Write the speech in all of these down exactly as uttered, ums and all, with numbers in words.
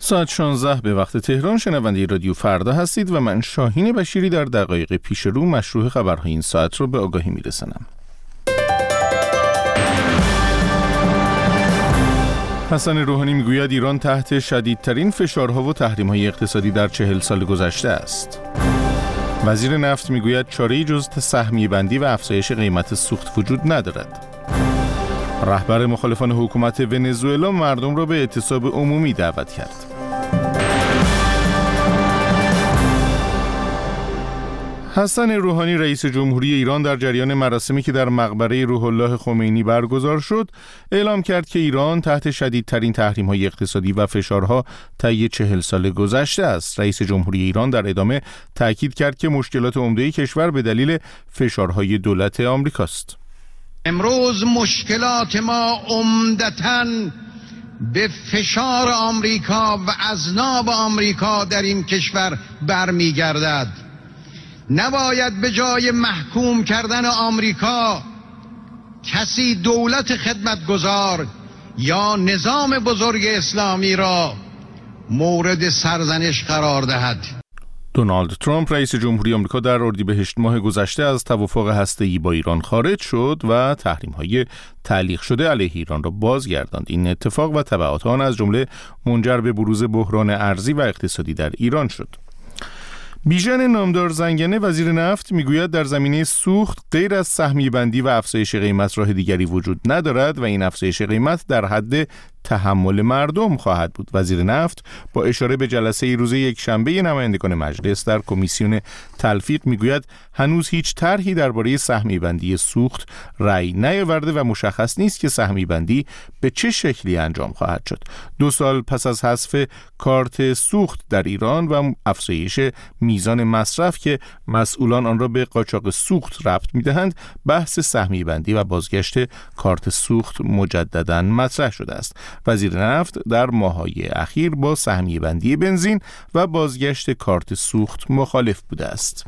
ساعت شانزده به وقت تهران. شنونده رادیو فردا هستید و من شاهین بشیری در دقایق پیش رو مشروع خبرهای این ساعت رو به آگاهی میرسانم. حسن روحانی میگوید ایران تحت شدیدترین فشارها و تحریم‌های اقتصادی در چهل سال گذشته است. وزیر نفت میگوید چاره‌ای جز سهمیه بندی و افزایش قیمت سوخت وجود ندارد. رهبر مخالفان حکومت ونزوئلا مردم را به اعتصاب عمومی دعوت کرد. حسن روحانی رئیس جمهوری ایران در جریان مراسمی که در مقبره روح الله خمینی برگزار شد، اعلام کرد که ایران تحت شدیدترین تحریم‌های اقتصادی و فشارها طی چهل سال گذشته است. رئیس جمهوری ایران در ادامه تاکید کرد که مشکلات عمده کشور به دلیل فشارهای دولت آمریکاست. امروز مشکلات ما عمدتاً به فشار آمریکا و اذناب آمریکا در این کشور برمیگردد. نباید به جای محکوم کردن آمریکا کسی دولت خدمتگزار یا نظام بزرگ اسلامی را مورد سرزنش قرار دهد. دونالد ترامپ رئیس جمهوری آمریکا در اردیبهشت ماه گذشته از توافق هسته‌ای با ایران خارج شد و تحریم‌های تعلیق شده علیه ایران را بازگرداند. این اتفاق و تبعات آن از جمله منجر به بروز بحران ارزی و اقتصادی در ایران شد. بیژن نامدار زنگنه وزیر نفت میگوید در زمینه سوخت غیر از سهمیه بندی و افزایش قیمت راه دیگری وجود ندارد و این افزایش قیمت در حد تحمل مردم خواهد بود. وزیر نفت با اشاره به جلسه روز یکشنبه نمایندگان مجلس در کمیسیون تلفیق میگوید هنوز هیچ طرحی درباره سهمیه بندی سوخت رأی نیاورده و مشخص نیست که سهمیه بندی به چه شکلی انجام خواهد شد. دو سال پس از حذف کارت سوخت در ایران و افزایش میزان مصرف که مسئولان آن را به قاچاق سوخت ربط میدهند، بحث سهمیه بندی و بازگشت کارت سوخت مجدداً مطرح شده است. وزیر نفت در ماه‌های اخیر با سهمیه بندی بنزین و بازگشت کارت سوخت مخالف بوده است.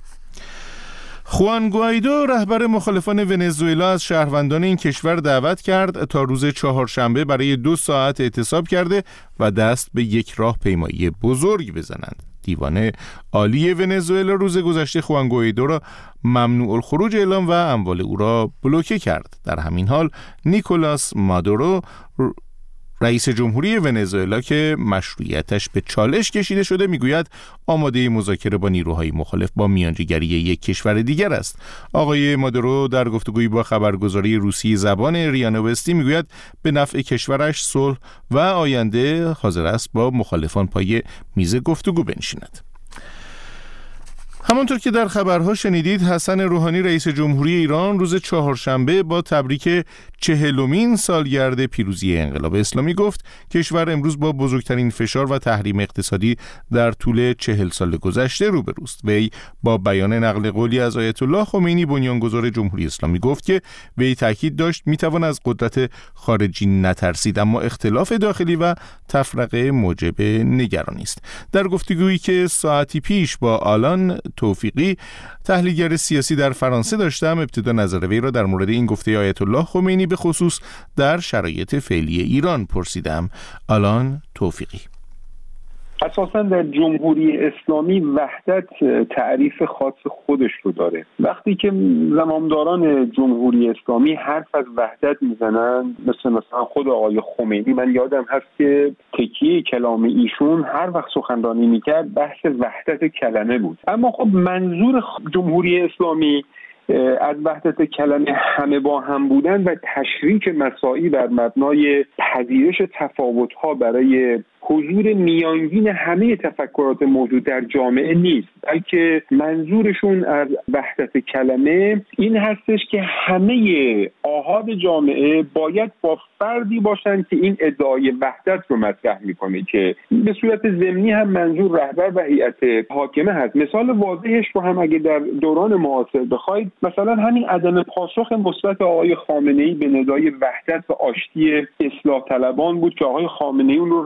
خوان گوایدو رهبر مخالفان ونزوئلا از شهروندان این کشور دعوت کرد تا روز چهارشنبه برای دو ساعت اعتصاب کرده و دست به یک راهپیمایی بزرگ بزنند. دیوان عالی ونزوئلا روز گذشته خوان گوایدو را ممنوع الخروج اعلام و اموال او را بلوکه کرد. در همین حال نیکولاس مادورو رئیس جمهوری ونزوئلا که مشروعیتش به چالش کشیده شده میگوید آماده مذاکره با نیروهای مخالف با میانجیگری یک کشور دیگر است. آقای مادورو در گفتگویی با خبرگزاری روسی زبان ریا نوستی میگوید به نفع کشورش صلح و آینده حاضر است با مخالفان پای میز گفتگو بنشیند. همانطور که در خبرها شنیدید، حسن روحانی رئیس جمهوری ایران روز چهارشنبه با تبریک چهلمین سالگرد پیروزی انقلاب اسلامی گفت کشور امروز با بزرگترین فشار و تحریم اقتصادی در طول چهل سال گذشته روبروست. وی با بیان نقل قولی از آیت الله خمینی بنیانگذار جمهوری اسلامی گفت که وی تاکید داشت میتوان از قدرت خارجی نترسید، اما اختلاف داخلی و تفرقه موجب نگرانی است. در گفتگویی که ساعتی پیش با آلان توفیقی تحلیلگر سیاسی در فرانسه داشتم، ابتدا نظر وی را در مورد این گفته آیت الله خمینی به خصوص در شرایط فعلی ایران پرسیدم. آلان توفیقی: اساساً در جمهوری اسلامی وحدت تعریف خاص خودش رو داره. وقتی که زمامداران جمهوری اسلامی حرف از وحدت میزنن، مثل مثلا خود آقای خمینی، من یادم هست که تکیه کلام ایشون هر وقت سخنرانی میکرد بحث وحدت کلمه بود. اما خب منظور جمهوری اسلامی از وحدت کلمه همه با هم بودن و تشریک مساعی بر مبنای پذیرش تفاوت‌ها برای حضور میانگین همه تفکرات موجود در جامعه نیست، بلکه منظورشون از وحدت کلمه این هستش که همه آحاد جامعه باید با فردی باشند که این ادعای وحدت رو مطرح میکنه که به صورت ضمنی هم منظور رهبر و هیئت حاکمه هست. مثال واضحش رو هم اگه در دوران معاصر بخواید، مثلا همین عدم پاسخ مثبت آقای خامنه‌ای به ندای وحدت و آشتی اصلاح طلبان بود که آقای خامنه‌ای اون رو رد کرد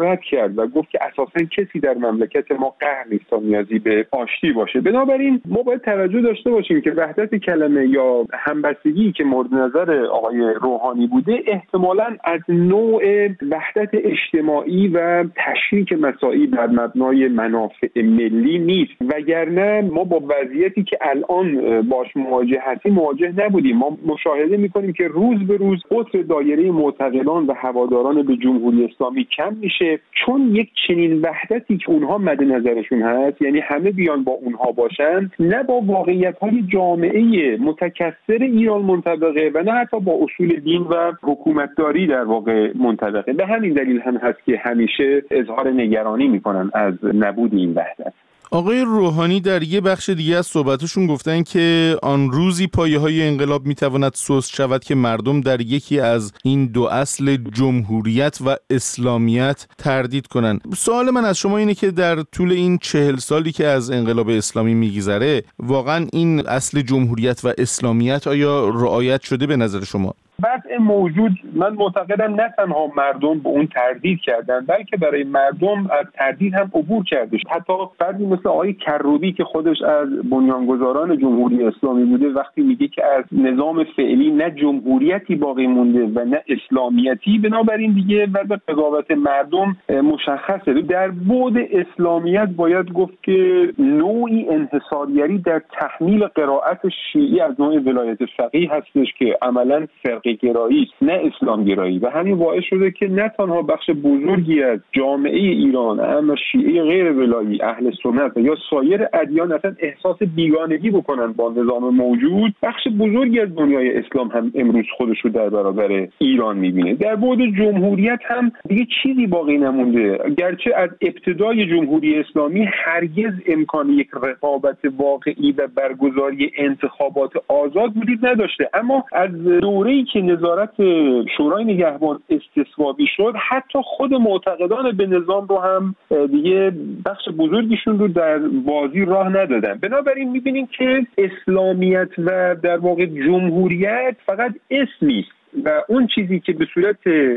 کرد و گفت که اساساً کسی در مملکت ما قهر نیست تا نیازی به آشتی باشه. بنابراین ما باید توجه داشته باشیم که وحدت کلمه یا همبستگی که مورد نظر آقای روحانی بوده احتمالاً از نوع وحدت اجتماعی و تشریک مساعی بر مبنای منافع ملی نیست، وگرنه ما با وضعیتی که الان باش مواجه هستیم مواجه نبودیم. ما مشاهده می‌کنیم که روز به روز قطر دایره معتقدان و هواداران به جمهوری اسلامی کم میشه، چون یک چنین وحدتی که اونها مد نظرشون هست، یعنی همه بیان با اونها باشن، نه با واقعیت‌های جامعه متکثر ایران منطبقه و نه حتی با اصول دین و حکومتداری در واقع منطبقه. به همین دلیل هم هست که همیشه اظهار نگرانی میکنن از نبود این وحدت. آقای روحانی در یه بخش دیگه از صحبتشون گفتن که آن روزی پایه‌های انقلاب میتواند سست شود که مردم در یکی از این دو اصل جمهوریت و اسلامیت تردید کنند. سوال من از شما اینه که در طول این چهل سالی که از انقلاب اسلامی میگذره واقعا این اصل جمهوریت و اسلامیت آیا رعایت شده به نظر شما؟ وضع موجود من معتقدم نه تنها مردم به اون تردید کردن، بلکه برای مردم از تردید هم عبور کرده. حتی فردی مثل آقای کروبی که خودش از بنیانگذاران جمهوری اسلامی بوده وقتی میگه که از نظام فعلی نه جمهوریتی باقی مونده و نه اسلامیتی، بنابراین دیگه وضع قضاوت مردم مشخصه. در بعد اسلامیت باید گفت که نوعی انحصارگری در تحمیل قرائت شیعی از نوع ولایت فقیه هستش که عملاً فرق گرایی نه اسلام گرایی و همین باعث شده که نه تنها بخش بزرگی از جامعه ایران اما شیعه غیر ولایی، اهل سنت یا سایر ادیان اصلا احساس بیگانگی بکنن با نظام موجود، بخش بزرگی از دنیای اسلام هم امروز خودش رو در برابر ایران میبینه. در بعد جمهوریت هم دیگه چیزی باقی نمونده، گرچه از ابتدای جمهوری اسلامی هرگز امکان یک رقابت واقعی و برگزاری انتخابات آزاد وجود نداشته، اما از دوره‌ای که نظارت شورای نگهبان استصوابی شد حتی خود معتقدان به نظام رو هم دیگه بخش بزرگیشون رو در بازی راه ندادن. بنابراین می‌بینیم که اسلامیت و در واقع جمهوریت فقط اسمی است و اون چیزی که به صورت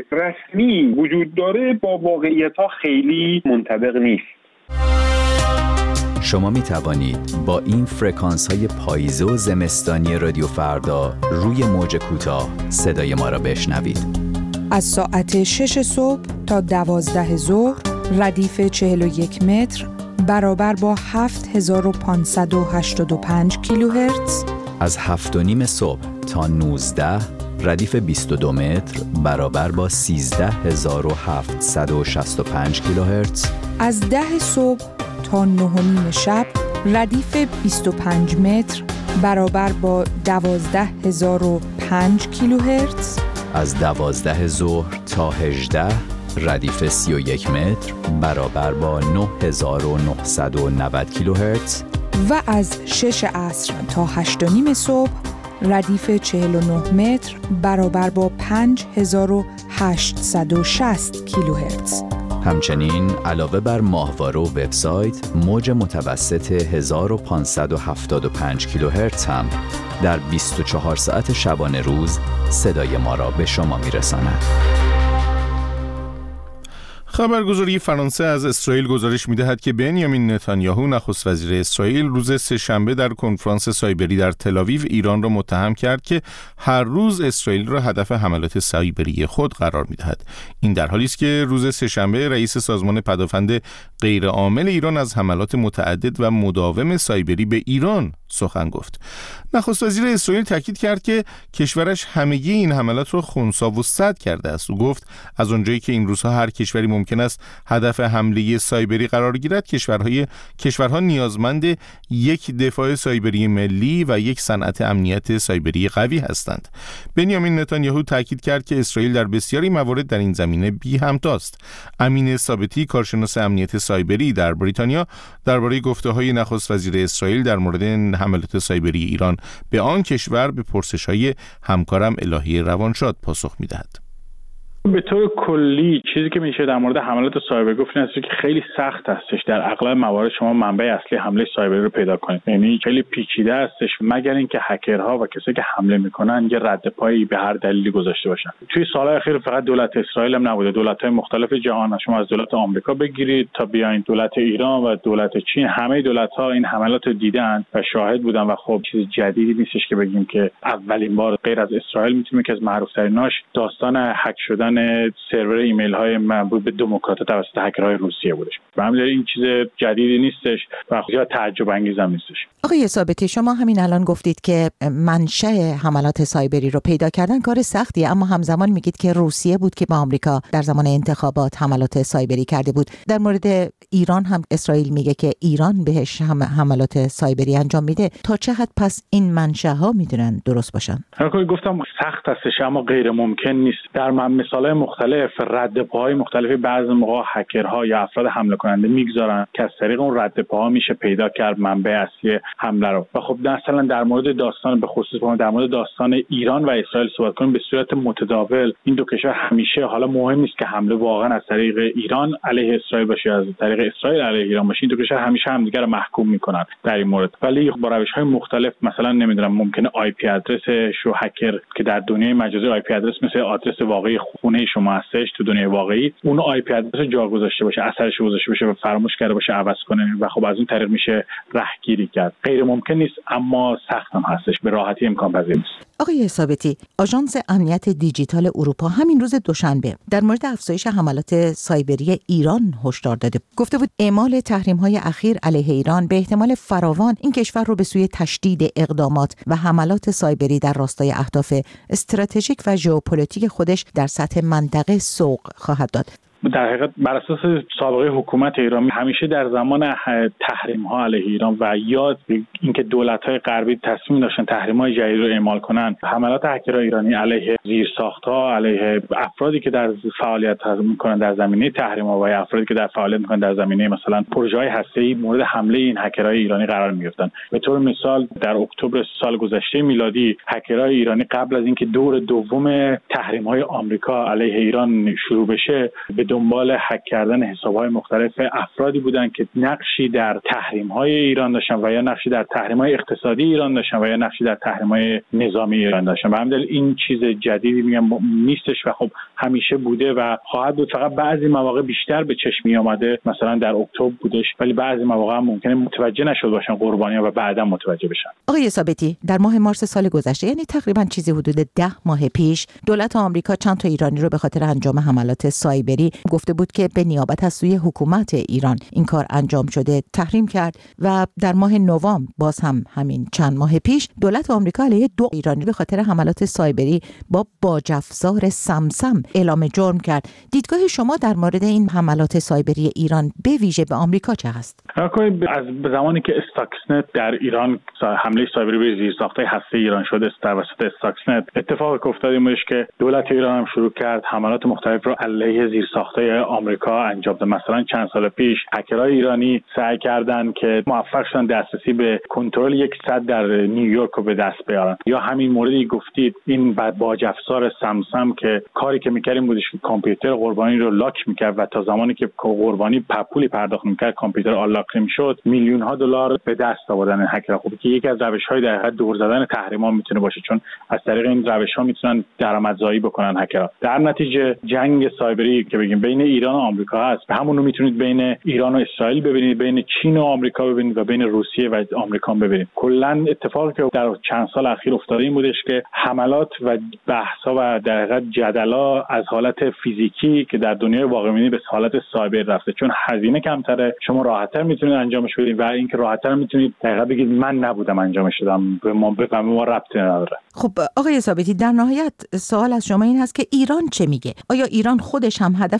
رسمی وجود داره با واقعیت‌ها خیلی منطبق نیست. شما می توانید با این فرکانس های پاییزه و زمستانی رادیو فردا روی موج کوتاه صدای ما را بشنوید. از ساعت شش صبح تا دوازده ظهر ردیف چهل و یک متر برابر با هفت هزار و پانصد و هشتاد و پنج کیلوهرتز. از هفت و نیم صبح تا نوزده ردیف بیست و دو متر برابر با سیزده هزار و هفتصد و شصت و پنج کیلوهرتز. از ده صبح تا نه و نیم شب ردیف بیست و پنج متر برابر با دوازده هزار و پنج کیلوهرتز. از دوازده ظهر تا هجده ردیف سی و یک متر برابر با نه هزار و نهصد و نود کیلوهرتز. و از شش عصر تا هشت و نیم صبح ردیف چهل و نه متر برابر با پنج هزار و هشتصد و شصت کیلوهرتز. همچنین علاوه بر ماهواره و وبسایت، موج متوسط هزار و پانصد و هفتاد و پنج کیلوهرتز هم در بیست و چهار ساعت شبانه روز صدای ما را به شما میرساند. خبرگزاری فرانسه از اسرائیل گزارش می‌دهد که بنیامین نتانیاهو نخست وزیر اسرائیل روز سه‌شنبه در کنفرانس سایبری در تل‌آویو ایران را متهم کرد که هر روز اسرائیل را هدف حملات سایبری خود قرار می‌دهد. این در حالی است که روز سه‌شنبه رئیس سازمان پدافند غیرعامل ایران از حملات متعدد و مداوم سایبری به ایران سخن گفت. نخست وزیر اسرائیل تاکید کرد که کشورش همگی این حملات را خنثی و سد کرده است. او گفت از اونجایی که این روزها هر کشوری ممکن است هدف حمله سایبری قرار گیرد، کشورهای کشورها نیازمند یک دفاع سایبری ملی و یک صنعت امنیت سایبری قوی هستند. بنیامین نتانیاهو تاکید کرد که اسرائیل در بسیاری موارد در این زمینه بی همتاست. امین ثابتی، کارشناس امنیت سایبری در بریتانیا، درباره گفته‌های نخست وزیر اسرائیل در مورد حملات سایبری ایران به آن کشور به پرسش‌های همکارم الهی روانشاد پاسخ می‌دهد. به طور کلی چیزی که میشه در مورد حملات سایبری گفت این است که خیلی سخت هستش در اغلب موارد شما منبع اصلی حمله سایبری رو پیدا کنید. یعنی خیلی پیچیده هستش مگر اینکه هکرها و کسایی که حمله میکنن یه رد پایی به هر دلیلی گذاشته باشن. توی سالهای اخیر فقط دولت اسرائیل هم نبوده، دولت‌های مختلف جهان، شما از دولت آمریکا بگیرید تا بیاین دولت ایران و دولت چین، همه دولت‌ها این حملات رو دیدن و شاهد بودن و خب چیز جدیدی نیستش که بگیم که اولین بار غیر از اسرائیل میتونیم که از معروف‌تریناش داستان هک شدن سرور ایمیل‌های مربوط به دموکرات توسط هکرهای روسیه بودش. و همین این چیز جدیدی نیستش و زیاد تعجب انگیز هم نیستش. آقای ثابتی، شما همین الان گفتید که منشأ حملات سایبری رو پیدا کردن کار سختیه، اما همزمان میگید که روسیه بود که با آمریکا در زمان انتخابات حملات سایبری کرده بود. در مورد ایران هم اسرائیل میگه که ایران بهش هم حملات سایبری انجام میده. تا چه حد پس این منشأها میدونن درست باشن؟ همونطور گفتم سخت هستش اما غیر ممکن نیست. در مثال‌های مختلف رد پاهای مختلفی بعضی موقع هکرها یا افراد حمله کننده میگذارن که از طریق اون رد پاها میشه پیدا کرد منبع اصلی حمله رو. و خب مثلا در مورد داستان به خصوص در مورد داستان ایران و اسرائیل صحبت کنیم به صورت متداول این دو کشور همیشه، حالا مهم نیست که حمله واقعا از طریق ایران علیه اسرائیل باشه یا از طریق اسرائیل علیه ایران باشه، این دو کشور همیشه همدیگه رو محکوم میکنن در این مورد، ولی با روش‌های مختلف. مثلا نمیدونم ممکنه آی پی ادرس شو هکر که در دنیای مجازی آی پی ادرس مثل آدرس واقعی خونه شما هستش تو دنیای واقعی، اون آی پی ادرس جا گذاشته باشه، اثرش گذاشته باشه و فراموش کرده باشه عوض کنه و خب از این طریق میشه رهگیری کرد. غیر ممکن نیست اما سخت هم هستش، به راحتی امکان پذیر نیست. آقای ثابتی، آژانس امنیت دیجیتال اروپا همین روز دوشنبه در مورد افزایش حملات سایبری ایران هشدار داده. گفته بود اعمال تحریم‌های اخیر علیه ایران به احتمال فراوان این کشور رو به سوی تشدید اقدامات و حملات سایبری در راستای اهداف استراتژیک و ژئوپلیتیک خودش در سطح منطقه سوق خواهد داد. در حقیقت بر اساس سابقه حکومت ایران همیشه در زمان تحریم‌ها علیه ایران و یا اینکه دولت‌های غربی تصمیم داشتن تحریم‌های جدید رو اعمال کنن، حملات هکرهای ایرانی علیه زیرساخت‌ها، علیه افرادی که در فعالیت می‌کنن در زمینه تحریم‌ها و افرادی که در فعالیت می‌کنن در زمینه مثلا پروژه‌های هسته‌ای مورد حمله این هکرهای ایرانی قرار می‌گرفتن. به طور مثال در اکتبر سال گذشته میلادی هکرهای ایرانی قبل از اینکه دور دوم تحریم‌های آمریکا علیه ایران شروع بشه به دنبال هک کردن حساب‌های مختلف افرادی بودن که نقشی در تحریم‌های ایران داشتن و یا نقشی در تحریم‌های اقتصادی ایران داشتن و یا نقشی در تحریم‌های نظامی ایران داشتن. و همین این چیز جدیدی میگم نیستش و خب همیشه بوده و خواهد بود. فقط بعضی مواقع بیشتر به چشم می‌آمده، مثلا در اکتبر بودش، ولی بعضی مواقع هم ممکنه متوجه نشد باشن قربانیان و بعدا متوجه بشن. آقای ثابتی، در ماه مارس سال گذشته یعنی تقریبا چیزی حدود ده ماه پیش دولت آمریکا چند تا ایرانی رو به خاطر انجام حملات سایبری گفته بود که به نیابت از سوی حکومت ایران این کار انجام شده تحریم کرد و در ماه نوامبر باز هم همین چند ماه پیش دولت آمریکا علیه دو ایرانی به خاطر حملات سایبری با باج افزار سمسم اعلام جرم کرد. دیدگاه شما در مورد این حملات سایبری ایران به ویژه به آمریکا چه هست؟ از زمانی که استاکسنت در ایران حمله سایبری به زیرساخت‌های هسته ایران شده توسط استاکسنت، اتفاقی افتاد این بودش که دولت ایران هم شروع کرد حملات مختلف رو علیه زیرساخت‌های آمریکا انجام داد. مثلا چند سال پیش هکرهای ایرانی سعی کردن که موفق شدن دسترسی به کنترل یک سد در نیویورک رو به دست بیارن. یا همین موردی گفتید این باج افزار سمسم که کاری که می‌کردیم بودش که کامپیوتر قربانی رو لاک می‌کرد و تا زمانی که قربانی پولی پرداخت می‌کرد کامپیوتر آنلاک نمی‌شد، میلیون‌ها دلار به دست آوردن هکرها. خب که یکی از روش‌های در حد دور زدن تحریم‌ها میتونه باشه، چون از طریق این روش‌ها میتونن درآمدزایی بکنن هکرها. در نتیجه جنگ سایبری که بگیم بین ایران و آمریکا هست، به همون رو میتونید بین ایران و اسرائیل ببینید، بین چین و آمریکا ببینید و بین روسیه و آمریکا ببینید. کلا اتفاقی که در چند سال اخیر افتاده این بودش که حملات و بحث‌ها و در حقیقت جدلا از حالت فیزیکی که در دنیای واقعی به حالت سایبر رفته، چون هزینه کمتره، شما راحت‌تر میتونید انجامش بدید و اینکه راحت‌تر میتونید دقیقاً بگید من نبودم انجامش دادم، به ما به ما ربطی نداره. خب آقای ثابتی، در نهایت سوال از شما این هست که ایران چه میگه؟ آیا ایران خودش هم هدف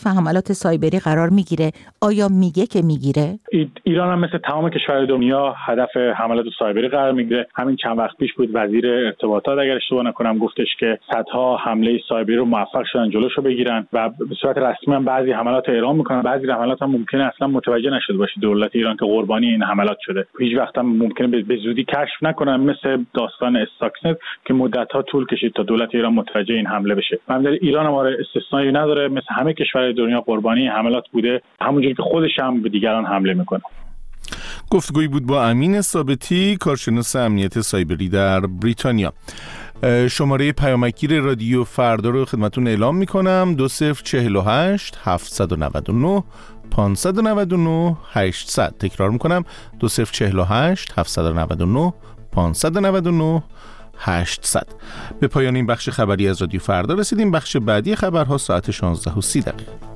هدف حملات سایبری قرار میگیره؟ آیا میگه که میگیره؟ ایران هم مثل تمام کشورهای دنیا هدف حملات سایبری قرار میگیره. همین چند وقت پیش بود وزیر ارتباطات اگر اشتباه نکنم گفتش که صدها حمله سایبری رو موفق شدن جلوشو بگیرن و به صورت رسمی هم بعضی حملات ایران میکنن، بعضی حملات هم ممکنه اصلا متوجه نشده باشه دولت ایران که قربانی این حملات شده. هیچ وقت هم ممکنه به زودی کشف نکنن، مثل داستان استاکسنت که مدت‌ها طول کشید تا دولت ایران متوجه این حمله بشه. من ایران هم استثنایی نداره، مثل همه کشورهای دنیا قربانی حملات بوده، همونجوری که خودش هم به دیگران حمله میکنه. گفتگویی بود با امین ثابتی، کارشناس امنیت سایبری در بریتانیا. شماره پیامکگیر رادیو فردا رو خدمتون اعلام میکنم: دو صفر چهل و هشت هفتصد و نود و نه پانصد و نود و نه هشتصد. تکرار میکنم: دو صفر چهل و هشت هفتصد و نود و نه پانصد و نود و نه هشتصد. به پایان این بخش خبری از رادیو فردا رسیدیم. بخش بعدی خبرها ساعت شانزده و سی دقیقه.